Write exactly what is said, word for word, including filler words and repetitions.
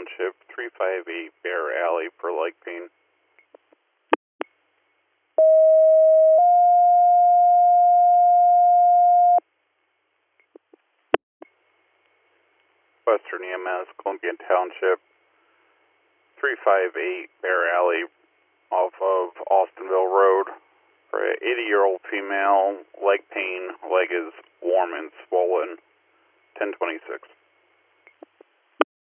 Township, three five eight Bear Alley for leg pain. Western E M S, Columbian Township, three five eight Bear Alley off of Austinville Road for an eighty-year-old female, leg pain, leg is warm and swollen, ten twenty-six.